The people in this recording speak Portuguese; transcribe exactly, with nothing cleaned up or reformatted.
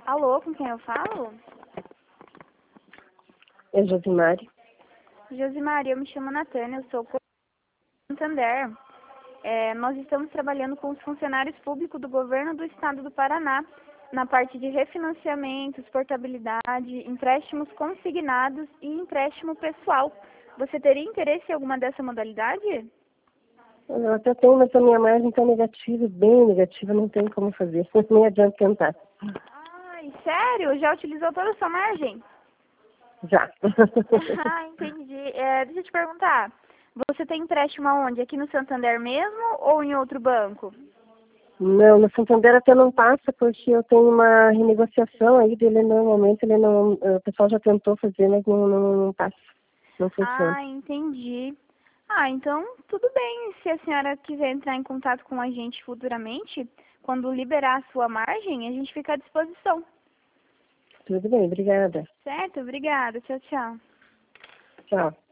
Alô, com quem eu falo? É Josimari. Josimari, eu me chamo Natânia, eu sou do Santander. É, nós estamos trabalhando com os funcionários públicos do governo do estado do Paraná, na parte de refinanciamentos, portabilidade, empréstimos consignados e empréstimo pessoal. Você teria interesse em alguma dessa modalidade? Eu até tenho, mas a minha margem está negativa, bem negativa, não tem como fazer. Nem adianta tentar. Ai, sério? Já utilizou toda a sua margem? Já. Ah, entendi. É, deixa eu te perguntar, você tem empréstimo aonde? Aqui no Santander mesmo ou em outro banco? Não, no Santander até não passa, porque eu tenho uma renegociação aí dele, normalmente ele não, o pessoal já tentou fazer, mas não, não, não passa, não funciona. Ah, entendi. Ah, então tudo bem. Se a senhora quiser entrar em contato com a gente futuramente, quando liberar a sua margem, a gente fica à disposição. Tudo bem, obrigada. Certo? Obrigada. Tchau, tchau. Tchau.